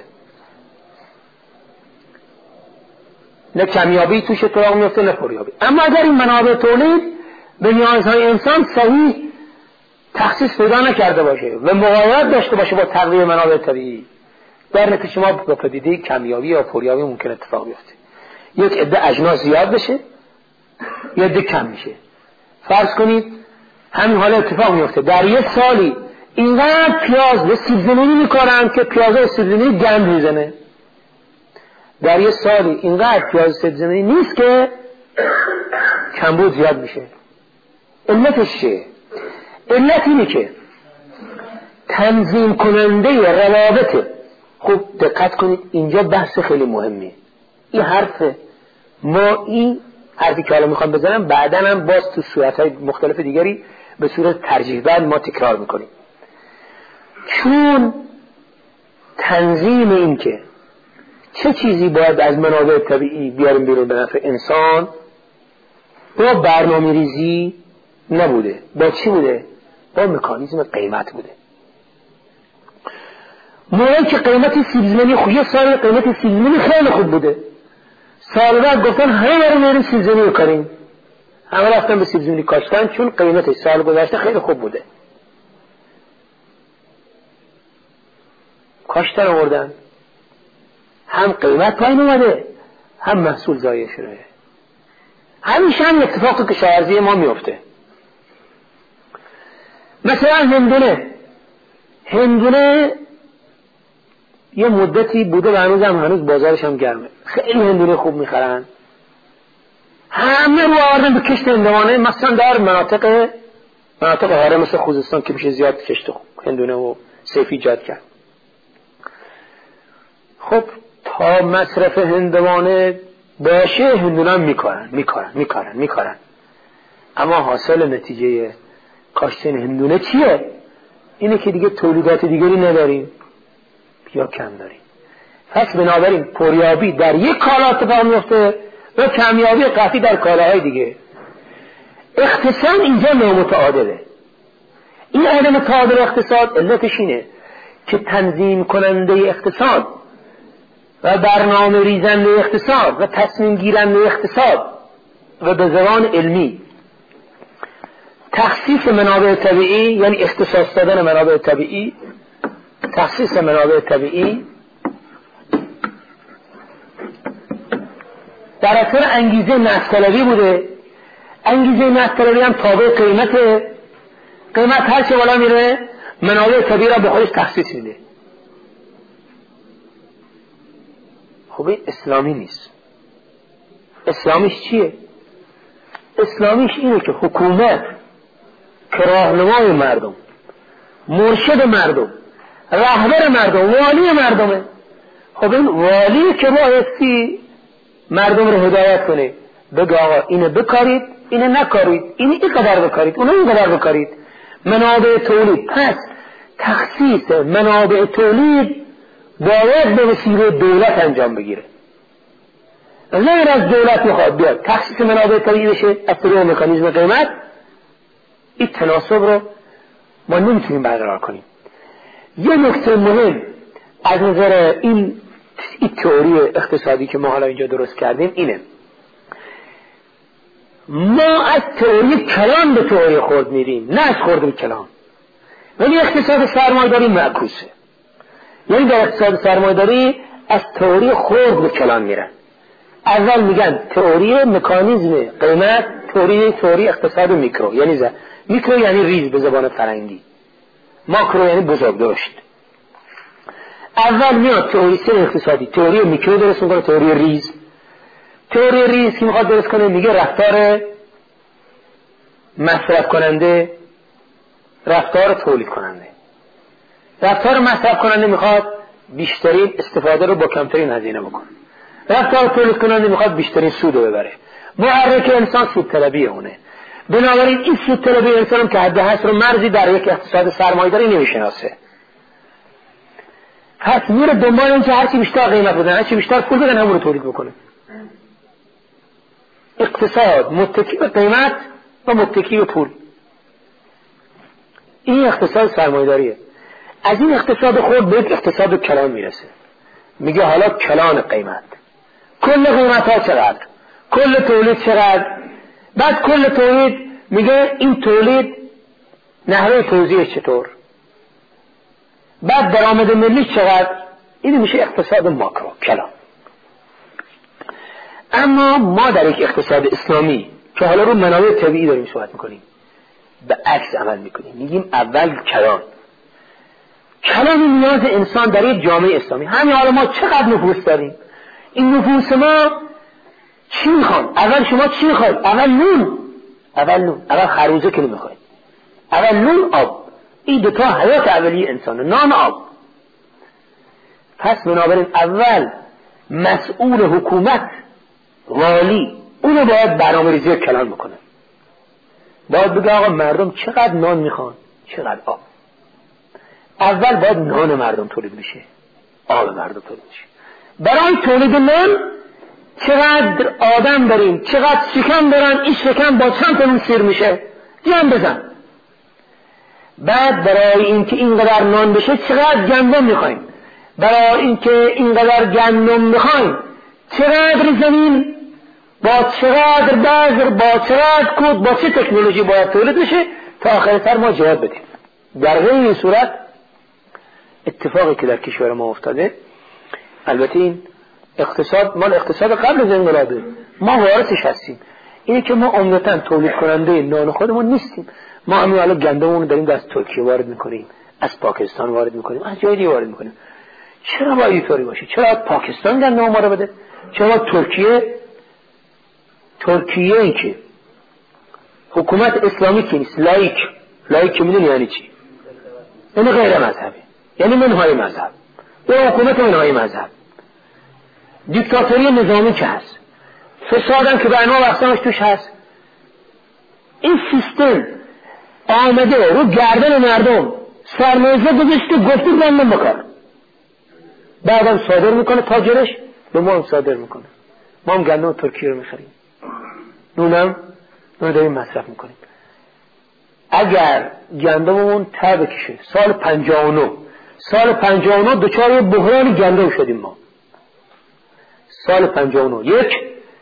نه کمیابی توش اتفاق میفته نه پریابی. اما اگر این منابع تولید به نیازهای انسان صحیح تخصیص پیدا نکرده باشه و مقایرت داشته باشه با تقویت منابع طبیعی، در نتیجه ما با پدیده کمیابی یا پریابی ممکن اتفاق بیفته. یک عده اجناس زیاد بشه، یک عده کم میشه. فرض کنید همین حال اتفاق میفته، در یک سالی اینقدر پیاز و سیب زمینی میکارن که پیاز و سیب زمینی گند میزنه، در یک سالی اینقدر پیاز و سیب زمینی نیست که کمبود زیاد میشه. علتش چیه؟ علت اینه که تنظیم کننده روابط، خوب دقت کنید اینجا بحث خیلی مهمه. این حرفی که حالا میخوام بزنم بعداً هم باز تو صورتهای مختلف دیگری به صورت ترجیح بعد ما تکرار میکنیم. چون تنظیم این که چه چیزی باید از منابع طبیعی بیاریم بیرون به نفع انسان با برنامه ریزی نبوده، با چی بوده؟ با مکانیزم قیمت بوده. موقعی که قیمت سیب زمینی یه سال قیمت سیب زمینی خیلی خوب بوده، سال بعد گفتن همه رو بریم سیب زمینی کنیم، همه رفتن به سیب زمینی کاشتن چون قیمتش سال گذشته خیلی خوب بوده. کاشتن آوردن، هم قیمت پایین اومده هم محصول ضایع شده. همیشه هم اتفاق تو کشاورزی ما میفته. مثلا هندونه یه مدتی بوده و هنوز بازارش هم گرمه، خیلی هندونه خوب میخرن، همه رو آوردن به کشت هندوانه. مثلا در مناطق هاره مثل خوزستان که میشه زیاد کشت هندونه و صیفی ایجاد کرد. خب تا مصرف هندوانه باشه هندونه هم میکارن. اما حاصل نتیجه کاشتن هندونه چیه؟ اینه که دیگه تولیدات دیگری نداریم یا کم داریم. پس بنابراین پریابی در یک کالا اتفاق میفته و کمیابی قطعی در کالاهای دیگه. اقتصاد اینجا نامتعادله. این عدم تعادل اقتصاد علتش اینه که تنظیم کننده اقتصاد و برنامه ریزنده اقتصاد و تصمیم گیرنده اقتصاد و به زبان علمی تخصیص منابع طبیعی، یعنی اختصاص دادن منابع طبیعی، تخصیص منابع طبیعی در اثر انگیزه نفط‌طلبی بوده. انگیزه نفط‌طلبی هم تابع قیمت هر چه بالا میره منابع طبیعی را به خودش تخصیص میده. خب این اسلامی نیست. اسلامیش چیه؟ اسلامیش اینه که حکومت که راهنمای مردم، مرشد مردم، رهبر مردم، والی مردمه. خب این والی که بایستی مردم رو هدایت کنه، بگه آقا اینو بکارید، اینو نکارید، این قدر بکارید، اونو این قدر بکارید. منابع تولید، پس تخصیص منابع تولید باید به وسیله دولت انجام بگیره. غیر از دولت میخواد بیاد تخصیص منابع طبیعی بشه از طریق مکانیزم قیمت، این تناسب رو ما نمیتونیم برقرار کنیم. یه نکته مهم از نظر این تئوری اقتصادی که ما حالا اینجا درست کردیم اینه: ما از تئوری کلان به تئوری خرد میریم، نه از خرد به کلان. ولی اقتصاد سرمایه‌داری معکوسه، یعنی در اقتصاد سرمایه‌داری از تئوری خرد به کلان میرن. اول میگن تئوری مکانیزم قیمت، تئوری اقتصاد میکرو، یعنی میکرو یعنی ریز به زبان فرنگی، ماکرو یعنی بزرگداشت. اول میاد تئوری اقتصادی تئوری میکرو درست میکنه، تئوری ریز که میخواد درست کنه میگه رفتار مصرف کننده، رفتار تولید کننده. رفتار مصرف کننده میخواد بیشترین استفاده رو با کمترین هزینه بکنه، رفتار تولید کننده میخواد بیشترین سود رو ببره. محرک انسان سود طلبی اونه. بنابراین این سود طلبی انسان هم که حد هست رو مرزی در یک اقتصاد سرمایه‌داری نمیشناسه. پس میره دنبال این که هرچی بیشتر قیمت بدن، هرچی بیشتر پول بدن همون رو تولید بکنه. اقتصاد متکی به قیمت و متکی به پول. این اقتصاد سرمایه‌داریه. از این اقتصاد خود به اقتصاد کلان میرسه. میگه حالا کلان قیمت، کل قیمت ها چقدر، کل تولید چقدر، بعد کل تولید میگه این تولید نحوه توزیعش چطور، بعد درآمد ملی چقدر. این میشه اقتصاد ماکرو کلان. اما ما در یک اقتصاد اسلامی که حالا رو منابع طبیعی داریم صحبت میکنیم، به عکس عمل میکنیم. میگیم اول کلان نیاز انسان در یک جامعه اسلامی. همین حالا ما چقدر نفوس داریم، این نفوس ما چی میخوان؟ اول شما چی میخواید؟ اول نون، اول خروزه که نمیخواید، اول نون، آب. این دوتا حیات اولیه انسانه، نان آب. پس بنابراین اول مسئول حکومت، والی، اونو باید برنامه‌ریزی کلان بکنه. باید بگه آقا مردم چقدر نان میخوان، چقدر آب. اول باید نان مردم تولید بشه، آب مردم تولید بشه. برای تولید نان چقدر آدم داریم، چقدر شکم دارن، این شکم با چند تا نون سیر میشه، جمع بزن. بعد برای اینکه اینقدر نان بشه چقدر گندم میخوایم، برای اینکه اینقدر گندم میخوایم چقدر زمین، با چقدر بذر، با چقدر کود، با چه تکنولوژی باید تولید بشه تا آخر سر ما جواب بدیم. در غیر این صورت اتفاقی که در کشور ما افتاده، البته این اقتصاد مال اقتصاد قبل از انقلابه، ما وارثش هستیم، اینه که ما عمدتاً تولید کننده نان خودمون نیستیم. ما همین حالا گندمون داریم از ترکیه وارد میکنیم، از پاکستان وارد میکنیم، از جای دیگه وارد میکنیم. چرا باید اینطوری باشه؟ چرا پاکستان گندم ما رو بده؟ چرا ترکیه این که حکومت اسلامی که نیست، لایک میدونی یعنی چی؟ یعنی غیر مذهبی، یعنی منهای مذهب، یا حکومت منهای مذهب، دیکتاتوری نظامی که هست، فسادم که به انواع اقسامش توش هست. این سیستم آمده رو گردن مردم سرمایه‌زا گذاشته، گفته گندم بکار، بعدم صادر میکنه، تاجرش به ما هم صادر میکنه. ما هم گندم ترکیه رو میخریم، نون داریم مصرف میکنیم. اگر گندممون ته بکشه سال 59 دچار یه بحران گندم شدیم ما. سال 59 یک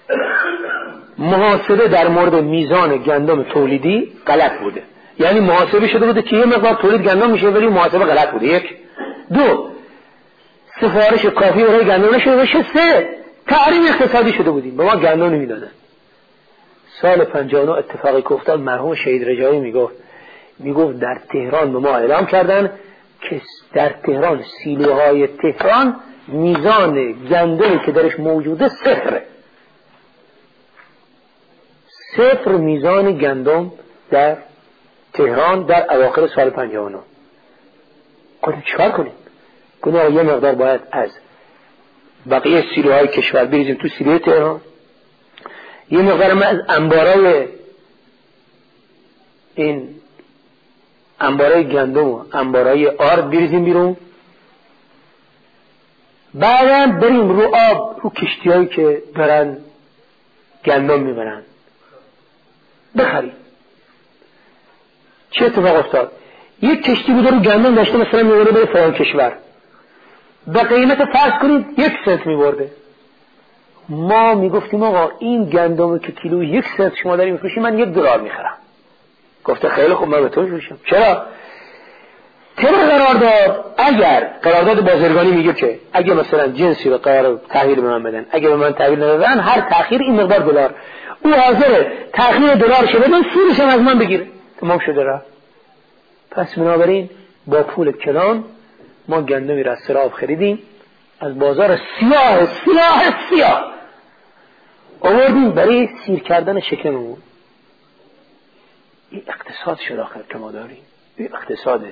محاسبه در مورد میزان گندم تولیدی غلط بوده، یعنی محاسبه شده بوده که یه مقدار تولید گندم میشه ولی محاسبه غلط بوده. یک. دو، سفارش کافی برای گندم نشده باشه. سه، تحریم اقتصادی شده بودیم، به ما گندم نمیدادن. سال 59 اتفاقی که افتاد، مرحوم شهید رجایی میگفت در تهران به ما اعلام کردن که در تهران سیلوهای تهران میزان گندمی که درش موجوده صفر میزان گندم در تهران در اواخر سال 59. گفتیم چیکار کنیم؟ گفتیم یه مقدار باید از بقیه سیلوهای کشور بریزیم تو سیلوی تهران، یه مقدار ما از انبارای گندم و انبارای آرد بریزیم بیرون، بعدم بریم رو آب، رو کشتی هایی که دارن گندم میبرن بخریم. چه اتفاق افتاد؟ یک کشتی بود رو گندم داشته، مثلا میبره به فلان کشور، به قیمت فرض کنید 1 سنت میبرده. ما میگفتیم آقا این گندم که کیلو 1 سنت شما داری میفروشی، من $1 میخرم. گفته خیلی خوب، من به تو میفروشم. چرا؟ طبق قرارداد، اگر قرارداد بازرگانی میگه که اگه مثلا جنسی رو قرار تحویل به من بدن، اگه به من تحویل ندادن هر تأخیر این مقدار $، او حاضره تأخیر $ش بدن، سودش هم از من بگیره. تمام شده رفت. پس بنابراین با پول کلان ما گندمی را از سراب خریدیم، از بازار سیاه آوردیم برای سیر کردن شکممون. این اقتصاد شد آخر که ما داریم. این اقتصاده.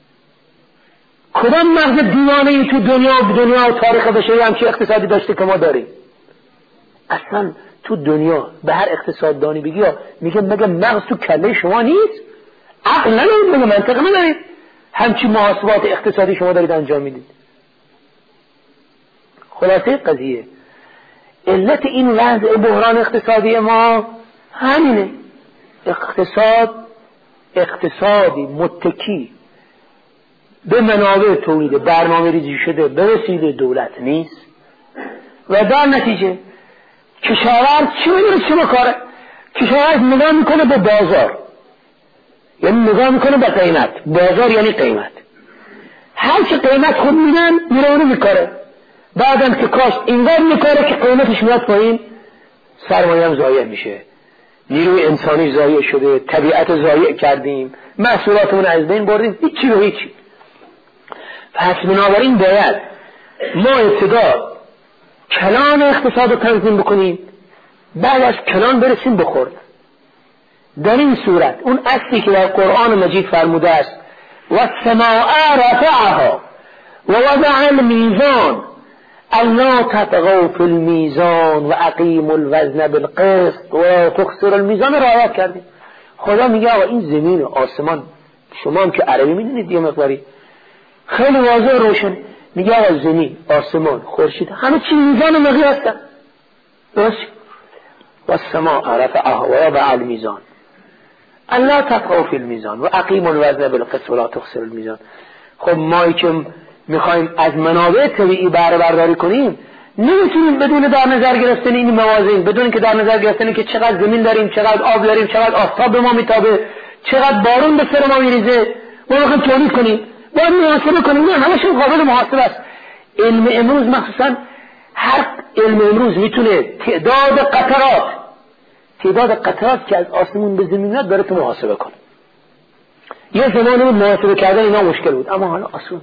کدام مغز دیوانه ای تو دنیا و تاریخ بشری همچی اقتصادی داشته که ما داریم؟ اصلا تو دنیا به هر اقتصاددانی بگی میگه مگه مغز تو کله شما نیست؟ عقل ندارید، مگه منطق ندارید؟ همچی محاسبات اقتصادی شما دارید انجام میدید. خلاصه قضیه علت این وضع بحران اقتصادی ما همینه. اقتصادی متکی به منابع تولید برنامه ریزی شده به وسیله دولت نیست و در نتیجه کشاورز چی میدونه چه بکاره؟ کشاورز نگاه میکنه به بازار، یعنی نگاه میکنه به قیمت. بازار یعنی قیمت. هر چه قیمت خوب میدن میره اونو میکاره. بعدم که کاشت اینقدر میکاره که قیمتش میاد پایین، سرمایه هم ضایع میشه، نیروی انسانی ضایع شده، طبیعت ضایع کردیم، محصولاتمون از بین بردیم، هیچی رو هیچی. پس بنابراین باید ما ابتدا کلان اقتصاد رو تنظیم بکنیم، بعد از کلان برسیم بخورد. در این صورت اون اصلی که در قرآن مجید فرموده است والسماء رفعها ووضع الميزان الا تطغوا في الميزان واقیموا الوزن بالقسط ولا تخسروا الميزان، رعایت کردیم. خدا میگه آقا این زمین و آسمان، شما هم که عربی میدونید یه مقداری خیلی واضح و روشن، میگه آقا زمین، آسمان، خورشید همه چی میزان و مقیاس هستن. درست؟ والسماء رفعها ووضع الميزان الا تطغوا في الميزان واقیموا الوزن بالقسط ولا تخسروا الميزان. خب ما که میخوایم از منابع طبیعی بهره برداری کنیم، نمیتونیم بدون در نظر گرفتن این موازین، بدون که در نظر گرفتن که چقدر زمین داریم، چقدر آب داریم، چقدر آفتاب به ما میتابه، چقدر بارون به سر ما میریزه، ما میخوایم تولید کنیم، باید محاسبه کنیم. نه، همشون قابل محاسبه است. علم امروز مخصوصا هر علم امروز میتونه تعداد قطرات که از آسمون به زمین میاد داره تو محاسبه کنه. یه زمانی بود محاسبه کردن اینا مشکل بود، اما حالا آسون.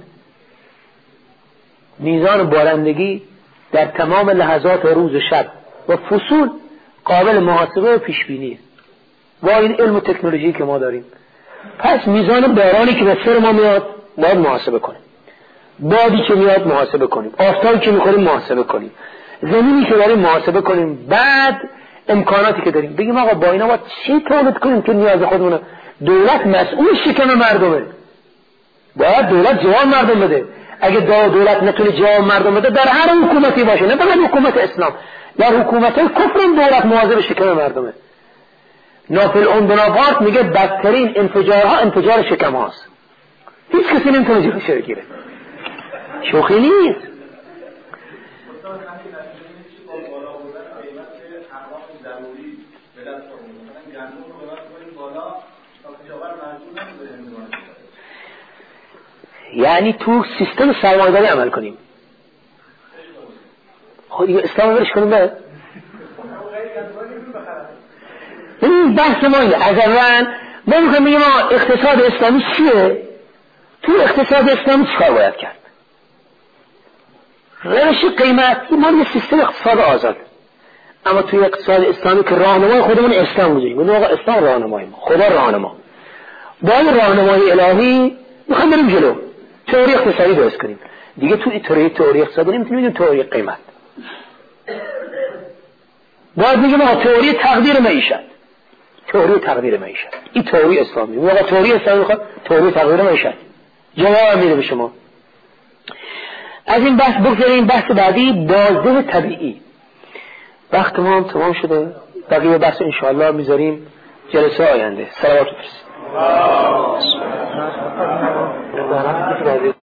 میزان بارندگی در تمام لحظات روز و شب و فصول قابل محاسبه و پیش بینی با این علم و تکنولوژی که ما داریم. پس میزان بارانی که به سر ما میاد باید محاسبه کنیم، بادی که میاد محاسبه کنیم، آفتابی که میخوریم محاسبه کنیم، زمینی که داریم محاسبه کنیم، بعد امکاناتی که داریم بگیم آقا با اینا باید چی تولید کنیم که نیاز خودمونه. دولت مسئول شکم مردمه، باید دولت جواب مردم بده. اگه دولت نتونه جواب مردم بده در هر حکومتی باشه، نه فقط حکومت اسلام، در حکومت کفر دولت مواظب شکم مردمه. ناپلئون بناپارت میگه بدترین انفجارها انفجار شکم هاست. هیچ کسی نمیتونه جلوش رو بگیره، شوخی نیست. یعنی تو سیستم سرمایه‌داری عمل کنیم. خب دیگه اسلام برش کنیم بعد. این بحث ما اینه. از اول ما میخوایم بگیم اقتصاد اسلامی چیه؟ تو اقتصاد اسلامی چیکار باید کرد؟ روش قیمتی ما یه سیستم اقتصاد آزاد، اما توی اقتصاد اسلامی که راهنمای خودمون اسلام بودیم، بودیم آقا اسلام راهنمای ما، خدا راهنما، با این راهنمای الهی میخوایم بریم جلو، تئوری اقتصادی درست کنیم. دیگه توی تئوری اقتصادی نمیتونیم بگیم تئوری قیمت، باید بگیم آقا تئوری تقدیر معیشت، تئوری تقدیر معیشت، این تئوری اسلامی. آقا تئوری اسلامی میخواد تئوری تقدیر معیشت، جواب میده به شما. از این بحث بگذاریم بحث بعدی، بازده طبیعی. وقت ما هم تمام شده، بقیه بحث انشاءالله میذاریم جلسه آینده. صلوات و فرست.